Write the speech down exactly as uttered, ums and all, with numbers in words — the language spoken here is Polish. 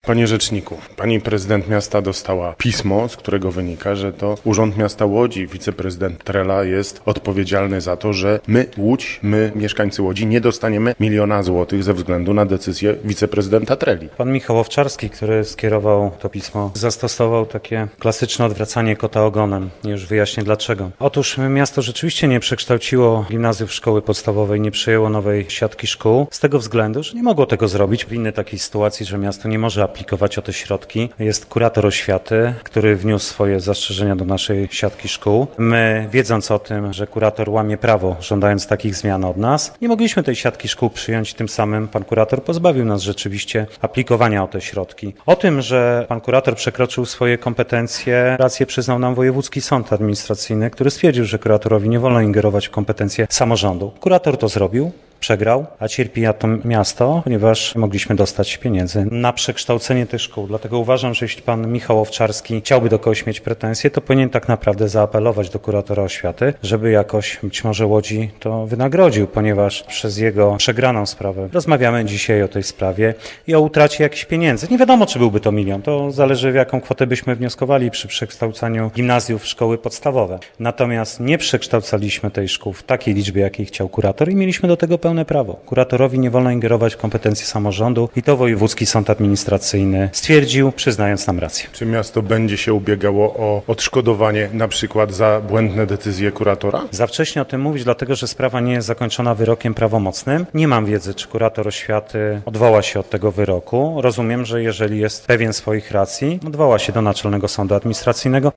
Panie rzeczniku, pani prezydent miasta dostała pismo, z którego wynika, że to Urząd Miasta Łodzi, wiceprezydent Trela jest odpowiedzialny za to, że my, Łódź, my, mieszkańcy Łodzi, nie dostaniemy miliona złotych ze względu na decyzję wiceprezydenta Treli. Pan Michał Owczarski, który skierował to pismo, zastosował takie klasyczne odwracanie kota ogonem. Już wyjaśnię dlaczego. Otóż miasto rzeczywiście nie przekształciło gimnazjów w szkoły podstawowej, nie przyjęło nowej siatki szkół z tego względu, że nie mogło tego zrobić w innej takiej sytuacji, że miasto nie może aplikować o te środki. Jest kurator oświaty, który wniósł swoje zastrzeżenia do naszej siatki szkół. My, wiedząc o tym, że kurator łamie prawo, żądając takich zmian od nas, nie mogliśmy tej siatki szkół przyjąć, tym samym pan kurator pozbawił nas rzeczywiście aplikowania o te środki. O tym, że pan kurator przekroczył swoje kompetencje, rację przyznał nam Wojewódzki Sąd Administracyjny, który stwierdził, że kuratorowi nie wolno ingerować w kompetencje samorządu. Kurator to zrobił. Przegrał, a cierpi to miasto, ponieważ mogliśmy dostać pieniędzy na przekształcenie tych szkół. Dlatego uważam, że jeśli pan Michał Owczarski chciałby do kogoś mieć pretensje, to powinien tak naprawdę zaapelować do kuratora oświaty, żeby jakoś być może Łodzi to wynagrodził, ponieważ przez jego przegraną sprawę rozmawiamy dzisiaj o tej sprawie i o utracie jakichś pieniędzy. Nie wiadomo, czy byłby to milion. To zależy, w jaką kwotę byśmy wnioskowali przy przekształcaniu gimnazjów w szkoły podstawowe. Natomiast nie przekształcaliśmy tej szkół w takiej liczbie, jakiej chciał kurator i mieliśmy do tego pełne prawo. Kuratorowi nie wolno ingerować w kompetencje samorządu i to Wojewódzki Sąd Administracyjny stwierdził, przyznając nam rację. Czy miasto będzie się ubiegało o odszkodowanie na przykład za błędne decyzje kuratora? Za wcześnie o tym mówić, dlatego że sprawa nie jest zakończona wyrokiem prawomocnym. Nie mam wiedzy, czy kurator oświaty odwoła się od tego wyroku. Rozumiem, że jeżeli jest pewien swoich racji, odwoła się do Naczelnego Sądu Administracyjnego.